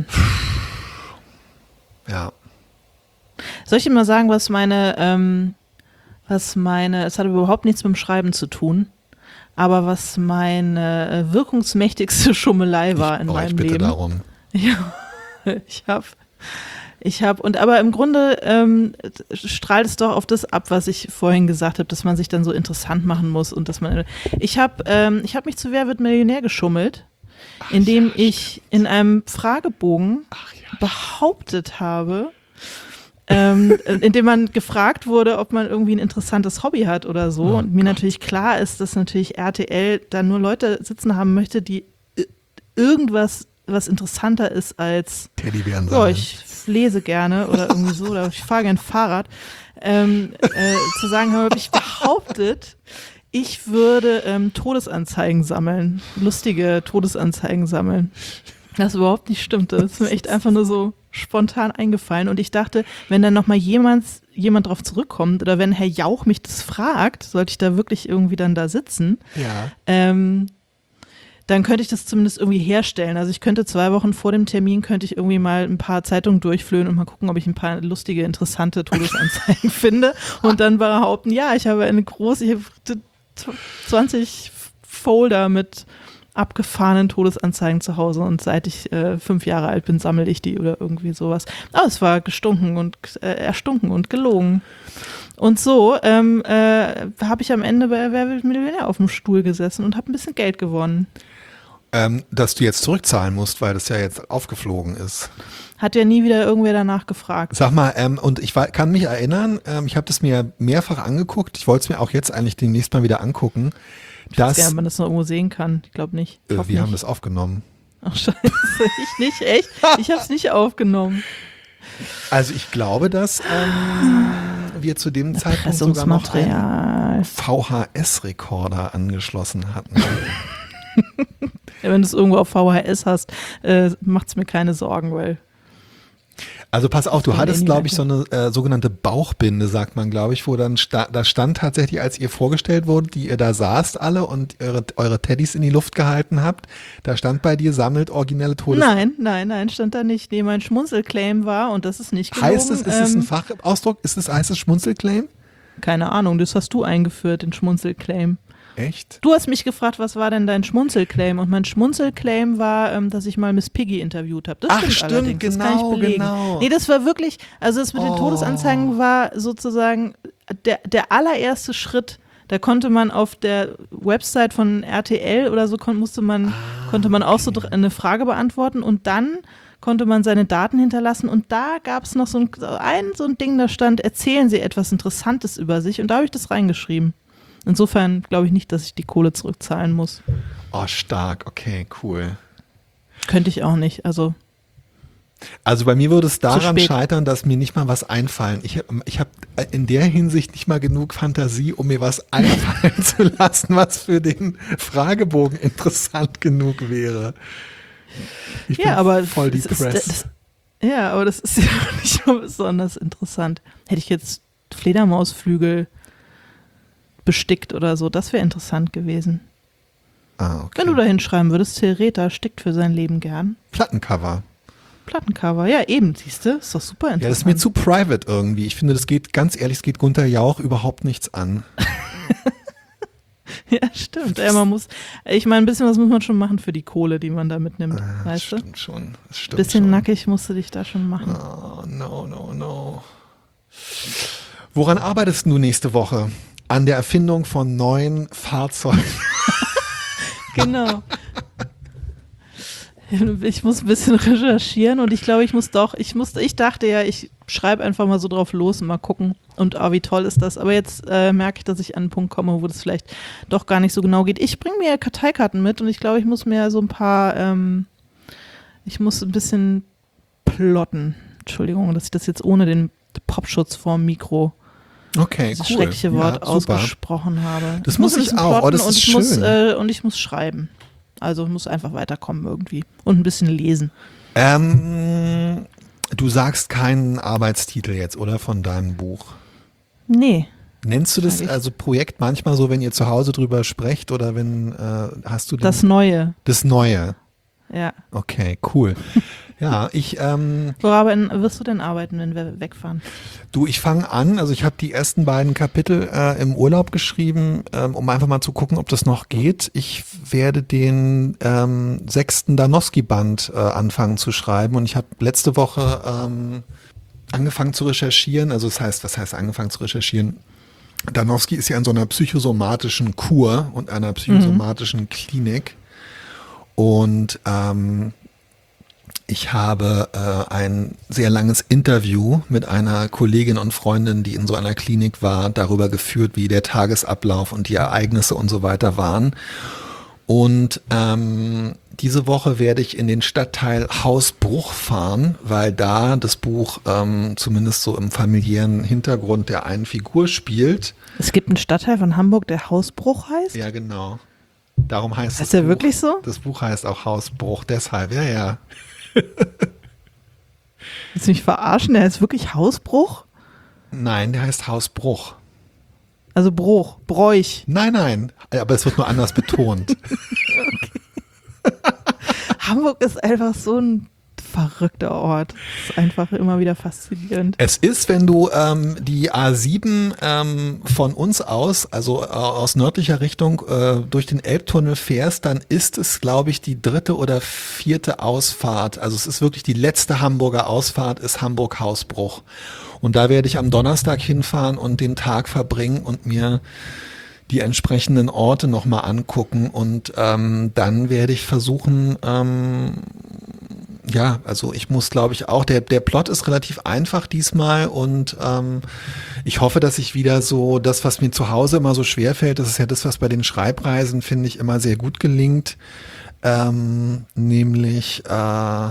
ja. Soll ich dir mal sagen, was meine, ähm, was meine, es hat überhaupt nichts mit dem Schreiben zu tun, aber was meine äh, wirkungsmächtigste Schummelei war ich, in oh, meinem ich bitte Leben. darum. Ja, ich habe, ich habe, und aber im Grunde ähm, strahlt es doch auf das ab, was ich vorhin gesagt habe, dass man sich dann so interessant machen muss und dass man, ich habe, ähm, ich habe mich zu Wer wird Millionär geschummelt, Ach, indem ja, ich in einem Fragebogen Ach, ja, behauptet habe, ähm, indem man gefragt wurde, ob man irgendwie ein interessantes Hobby hat oder so. Oh und mir Gott. natürlich klar ist, dass natürlich R T L da nur Leute sitzen haben möchte, die irgendwas, was interessanter ist als Teddybären ja, sammeln. ich lese gerne oder irgendwie so, oder ich fahre gern Fahrrad. Ähm, äh, zu sagen, habe ich behauptet, ich würde ähm, Todesanzeigen sammeln, lustige Todesanzeigen sammeln. Das überhaupt nicht stimmte. Das ist mir echt einfach nur so spontan eingefallen. Und ich dachte, wenn dann nochmal jemand, jemand drauf zurückkommt oder wenn Herr Jauch mich das fragt, sollte ich da wirklich irgendwie dann da sitzen, Ja. ähm, dann könnte ich das zumindest irgendwie herstellen. Also ich könnte zwei Wochen vor dem Termin, könnte ich irgendwie mal ein paar Zeitungen durchflöhen und mal gucken, ob ich ein paar lustige, interessante Todesanzeigen finde und dann behaupten, ja, ich habe eine große, ich habe zwanzig Folder mit abgefahrenen Todesanzeigen zu Hause und seit ich äh, fünf Jahre alt bin, sammle ich die oder irgendwie sowas. Aber es war gestunken und äh, erstunken und gelogen. Und so ähm, äh, habe ich am Ende bei Wer wird Millionär auf dem Stuhl gesessen und habe ein bisschen Geld gewonnen. Ähm, dass du jetzt zurückzahlen musst, weil das ja jetzt aufgeflogen ist. Hat ja nie wieder irgendwer danach gefragt. Sag mal, ähm, und ich war, kann mich erinnern, ähm, ich habe das mir mehrfach angeguckt, ich wollte es mir auch jetzt eigentlich demnächst mal wieder angucken. Ich weiß dass, gar nicht, ob man das noch irgendwo sehen kann. Ich glaube nicht. Ich äh, hoffe wir haben nicht. das aufgenommen. Ach scheiße, ich nicht, echt? Ich habe es nicht aufgenommen. Also ich glaube, dass ähm, wir zu dem Zeitpunkt sogar noch einen Pressungsmaterial. V H S-Rekorder angeschlossen hatten. Ja, wenn du es irgendwo auf V H S hast, äh, macht es mir keine Sorgen, weil Also pass auf, du Von hattest, Annie glaube ich, so Merkel. eine äh, sogenannte Bauchbinde, sagt man, glaube ich, wo dann sta- da stand tatsächlich, als ihr vorgestellt wurdet, die ihr da saßt alle und eure, eure Teddys in die Luft gehalten habt, da stand bei dir, sammelt originelle Todes... Nein, nein, nein, stand da nicht. Nee, mein Schmunzelclaim war, und das ist nicht gelogen. Heißt es, ist es ein ähm, Fachausdruck? Ist es, heißt es Schmunzelclaim? Keine Ahnung, das hast du eingeführt, den Schmunzelclaim. Echt? Du hast mich gefragt, was war denn dein Schmunzelclaim? Und mein Schmunzelclaim war, ähm, dass ich mal Miss Piggy interviewt habe. Das Ach, stimmt, stimmt, allerdings. Das kann genau, ich belegen. genau. Nee, das war wirklich, also das mit den Oh. Todesanzeigen war sozusagen der, der allererste Schritt. Da konnte man auf der Website von R T L oder so, kon, musste man, Ah, konnte man auch so okay. dr- eine Frage beantworten und dann konnte man seine Daten hinterlassen und da gab es noch so ein, ein, so ein Ding, da stand, erzählen Sie etwas Interessantes über sich und da habe ich das reingeschrieben. Insofern glaube ich nicht, dass ich die Kohle zurückzahlen muss. Oh, stark, okay, cool. Könnte ich auch nicht, also Also bei mir würde es daran spät. scheitern, dass mir nicht mal was einfallen. Ich habe ich hab in der Hinsicht nicht mal genug Fantasie, um mir was einfallen zu lassen, was für den Fragebogen interessant genug wäre. Ich bin ja, aber voll das ist, depressed. das, ja, aber das ist ja nicht so besonders interessant. Hätte ich jetzt Fledermausflügel bestickt oder so. Das wäre interessant gewesen. Ah, okay. Wenn du da hinschreiben würdest, Till Rether stickt für sein Leben gern. Plattencover. Plattencover, ja eben, siehst du, ist doch super interessant. Ja, das ist mir zu private irgendwie. Ich finde, das geht, ganz ehrlich, es geht Gunter Jauch überhaupt nichts an. Ja, stimmt. Ja, man muss, ich meine, ein bisschen was muss man schon machen für die Kohle, die man da mitnimmt, Ah, weißt du? stimmt schon. Das stimmt Bisschen schon. nackig musst du dich da schon machen. Oh, no, no, no. Woran arbeitest du nächste Woche? An der Erfindung von neuen Fahrzeugen. Genau. Ich muss ein bisschen recherchieren und ich glaube, ich muss doch, ich musste, ich dachte ja, ich schreibe einfach mal so drauf los und mal gucken und ah, wie toll ist das. Aber jetzt äh, merke ich, dass ich an einen Punkt komme, wo das vielleicht doch gar nicht so genau geht. Ich bringe mir Karteikarten mit und ich glaube, ich muss mir so ein paar, ähm, ich muss ein bisschen plotten. Entschuldigung, dass ich das jetzt ohne den Popschutz vorm Mikro, Okay, dieses cool. schreckliche Wort, ja, super. ausgesprochen habe. Das Ich muss ein ich bisschen auch. Oh, plotten das und ist ich muss, schön. äh, und ich muss schreiben. Also ich muss einfach weiterkommen irgendwie und ein bisschen lesen. Ähm, du sagst keinen Arbeitstitel jetzt, oder, von deinem Buch? Nee. Nennst du das Sag ich. also Projekt manchmal so, wenn ihr zu Hause drüber sprecht oder wenn, äh, hast du den, Das Neue, das Neue? ja. Okay, cool. Ja, ich, ähm, Woran wirst du denn arbeiten, wenn wir wegfahren? du, ich fange an, also ich habe die ersten beiden Kapitel äh, im Urlaub geschrieben, ähm, um einfach mal zu gucken, ob das noch geht. Ich werde den ähm, sechsten Danowski-Band äh, anfangen zu schreiben und ich habe letzte Woche ähm, angefangen zu recherchieren, also das heißt, was heißt angefangen zu recherchieren? Danowski ist ja in so einer psychosomatischen Kur und einer psychosomatischen mhm. Klinik und ähm, ich habe äh, ein sehr langes Interview mit einer Kollegin und Freundin, die in so einer Klinik war, darüber geführt, wie der Tagesablauf und die Ereignisse und so weiter waren. Und ähm, diese Woche werde ich in den Stadtteil Hausbruch fahren, weil da das Buch ähm, zumindest so im familiären Hintergrund der einen Figur spielt. Es gibt einen Stadtteil von Hamburg, der Hausbruch heißt? Ja, genau. Darum heißt Ist das der Buch, wirklich so? Das Buch heißt auch Hausbruch, deshalb, ja, ja. Willst du mich verarschen? Der heißt wirklich Hausbruch? Nein, der heißt Hausbruch. Also Bruch, Bräuch. Nein, nein, aber es wird nur anders betont. Hamburg ist einfach so ein verrückter Ort. Das ist einfach immer wieder faszinierend. Es ist, wenn du ähm, die A sieben ähm, von uns aus, also äh, aus nördlicher Richtung äh, durch den Elbtunnel fährst, dann ist es, glaube ich, die dritte oder vierte Ausfahrt. Also es ist wirklich die letzte Hamburger Ausfahrt, ist Hamburg-Hausbruch. Und da werde ich am Donnerstag hinfahren und den Tag verbringen und mir die entsprechenden Orte nochmal angucken. Und ähm, dann werde ich versuchen, ähm, ja, also ich muss, glaube ich, auch, der, der Plot ist relativ einfach diesmal und ähm, ich hoffe, dass ich wieder so das, was mir zu Hause immer so schwer fällt, das ist ja das, was bei den Schreibreisen, finde ich, immer sehr gut gelingt, ähm, nämlich äh,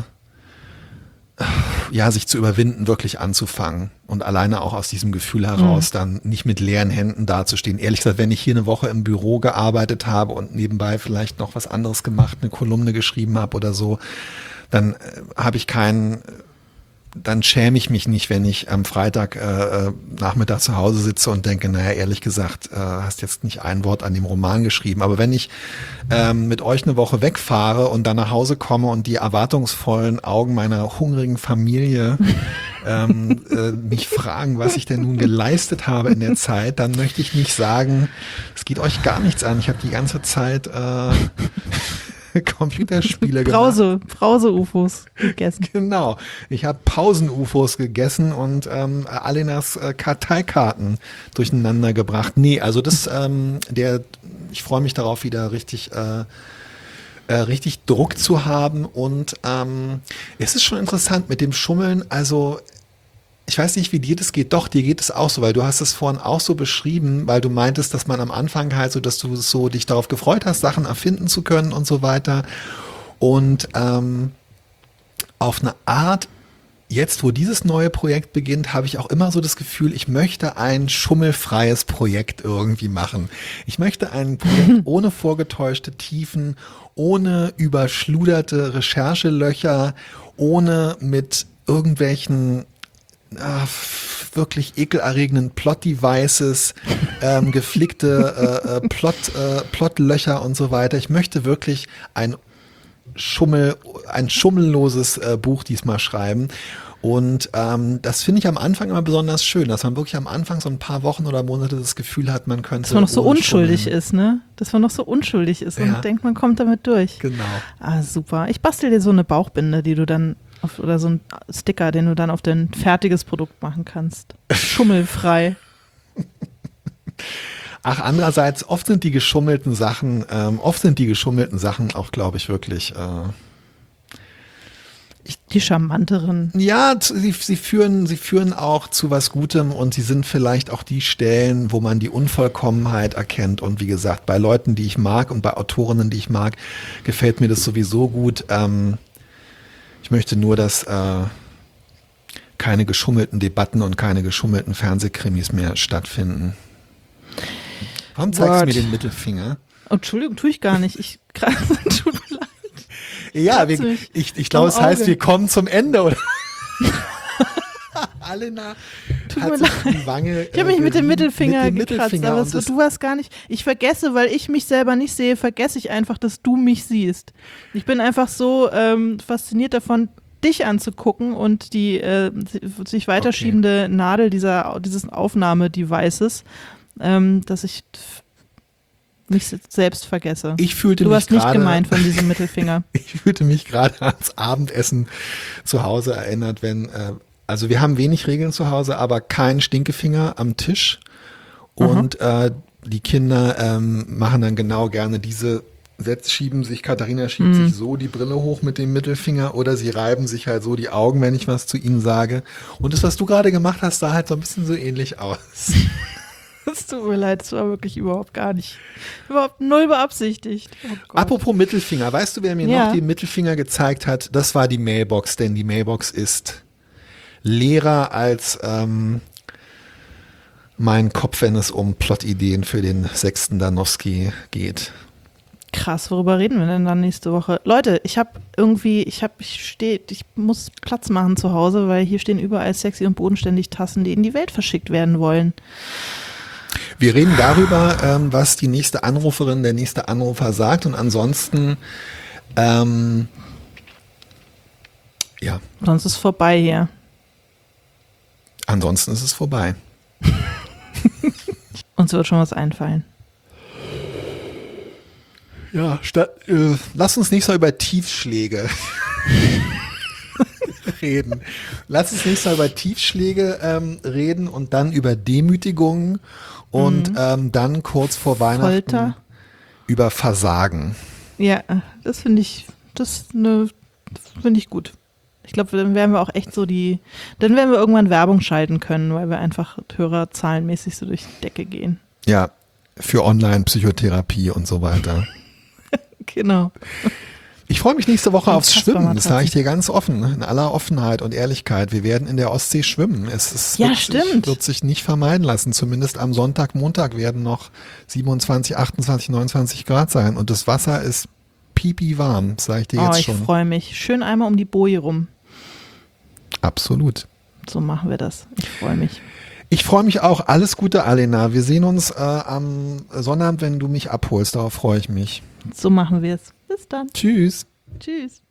ja, sich zu überwinden, wirklich anzufangen und alleine auch aus diesem Gefühl heraus mhm. dann nicht mit leeren Händen dazustehen. Ehrlich gesagt, wenn ich hier eine Woche im Büro gearbeitet habe und nebenbei vielleicht noch was anderes gemacht, eine Kolumne geschrieben habe oder so, dann äh, habe ich keinen, dann schäme ich mich nicht, wenn ich am Freitag äh, Nachmittag zu Hause sitze und denke, naja, ehrlich gesagt, äh, hast jetzt nicht ein Wort an dem Roman geschrieben. Aber wenn ich ähm, mit euch eine Woche wegfahre und dann nach Hause komme und die erwartungsvollen Augen meiner hungrigen Familie ähm, äh, mich fragen, was ich denn nun geleistet habe in der Zeit, dann möchte ich nicht sagen, es geht euch gar nichts an. Ich habe die ganze Zeit äh, Computerspiele Brause, Brause-U F Os gegessen. Genau. Ich habe Pausen-U F Os gegessen und ähm, Alenas äh, Karteikarten durcheinander gebracht. Nee, also das, ähm, der, ich freue mich darauf, wieder richtig, äh, äh, richtig Druck zu haben. Und ähm, es ist schon interessant mit dem Schummeln. Also ich weiß nicht, wie dir das geht. Doch, dir geht es auch so, weil du hast es vorhin auch so beschrieben, weil du meintest, dass man am Anfang halt so, dass du so dich darauf gefreut hast, Sachen erfinden zu können und so weiter. Und ähm, auf eine Art, jetzt wo dieses neue Projekt beginnt, habe ich auch immer so das Gefühl, ich möchte ein schummelfreies Projekt irgendwie machen. Ich möchte ein Projekt ohne vorgetäuschte Tiefen, ohne überschluderte Recherchelöcher, ohne mit irgendwelchen Ach, wirklich ekelerregenden Plot-Devices ähm, geflickte äh, äh, Plot, äh, Plotlöcher und so weiter. Ich möchte wirklich ein Schummel, ein schummelloses äh, Buch diesmal schreiben. Und ähm, das finde ich am Anfang immer besonders schön, dass man wirklich am Anfang so ein paar Wochen oder Monate das Gefühl hat, man könnte. Dass man noch so unschuldig schummeln. ist, ne? Dass man noch so unschuldig ist und Ja. denkt, man kommt damit durch. Genau. Ah, super. Ich bastel dir so eine Bauchbinde, die du dann auf, oder so ein Sticker, den du dann auf dein fertiges Produkt machen kannst. Schummelfrei. Ach, andererseits, oft sind die geschummelten Sachen, ähm, oft sind die geschummelten Sachen auch, glaube ich, wirklich. Äh, Die charmanteren. Ja, z- sie, sie, führen, sie führen auch zu was Gutem und sie sind vielleicht auch die Stellen, wo man die Unvollkommenheit erkennt. Und wie gesagt, bei Leuten, die ich mag und bei Autorinnen, die ich mag, gefällt mir das sowieso gut. Ähm, ich möchte nur, dass äh, keine geschummelten Debatten und keine geschummelten Fernsehkrimis mehr stattfinden. Warum zeigst du mir Word. den Mittelfinger? Oh, Entschuldigung, tue ich gar nicht. Ich tut mir leid. Ja, Kratzt wir, mich ich, ich glaube, am es heißt, Auge. wir kommen zum Ende, oder? Alena Tut hat mir sich leid. die Wange. Ich habe mich äh, mit dem mit Mittelfinger dem gekratzt, Mittelfinger aber und es, das, du hast gar nicht. Ich vergesse, weil ich mich selber nicht sehe, vergesse ich einfach, dass du mich siehst. Ich bin einfach so ähm, fasziniert davon, dich anzugucken und die äh, sich weiterschiebende Nadel dieser, dieses Aufnahmedevices, ähm, dass ich mich selbst vergesse. ich fühlte Du mich hast nicht gerade, gemeint von diesem Mittelfinger. ich fühlte mich gerade ans Abendessen zu Hause erinnert, wenn, äh, also wir haben wenig Regeln zu Hause, aber kein Stinkefinger am Tisch und äh, die Kinder ähm, machen dann genau gerne diese Sätze, schieben sich, Katharina schiebt sich so die Brille hoch mit dem Mittelfinger oder sie reiben sich halt so die Augen, wenn ich was zu ihnen sage. Und das, was du gerade gemacht hast, sah halt so ein bisschen so ähnlich aus. Es tut mir leid, es war wirklich überhaupt gar nicht, überhaupt null beabsichtigt. Oh Gott. Apropos Mittelfinger, weißt du, wer mir Ja. noch den Mittelfinger gezeigt hat? Das war die Mailbox, denn die Mailbox ist leerer als ähm, mein Kopf, wenn es um Plotideen für den sechsten Danowski geht. Krass, worüber reden wir denn dann nächste Woche? Leute, ich habe irgendwie, ich habe, ich stehe, ich muss Platz machen zu Hause, weil hier stehen überall sexy und bodenständig Tassen, die in die Welt verschickt werden wollen. Wir reden darüber, ähm, was die nächste Anruferin, der nächste Anrufer sagt und ansonsten, ähm, ja, Sonst ist vorbei hier. ansonsten ist es vorbei. Uns wird schon was einfallen. Ja, statt, äh, lass uns nicht so über Tiefschläge reden. Lass uns nicht so über Tiefschläge ähm, reden und dann über Demütigungen und ähm, dann kurz vor Weihnachten Folter. über Versagen. Ja, das finde ich, das ne, finde ich gut. Ich glaube, dann werden wir auch echt so die, dann werden wir irgendwann Werbung schalten können, weil wir einfach hörerzahlenmäßig so durch die Decke gehen. Ja, für Online-Psychotherapie und so weiter. Genau. Ich freue mich nächste Woche Und aufs Schwimmen, das sage ich Kaspermatratzen. dir ganz offen, in aller Offenheit und Ehrlichkeit. Wir werden in der Ostsee schwimmen. Es, es Ja, wird, stimmt. Sich, wird sich nicht vermeiden lassen. Zumindest am Sonntag, Montag werden noch siebenundzwanzig, achtundzwanzig, neunundzwanzig Grad sein. Und das Wasser ist pipi warm, sage ich dir Oh, jetzt ich schon. freue mich. Schön einmal um die Boje rum. Absolut. So machen wir das. Ich freue mich. Ich freue mich auch. Alles Gute, Alena. Wir sehen uns äh, am Sonnabend, wenn du mich abholst. Darauf freue ich mich. So machen wir es. Bis dann. Tschüss. Tschüss.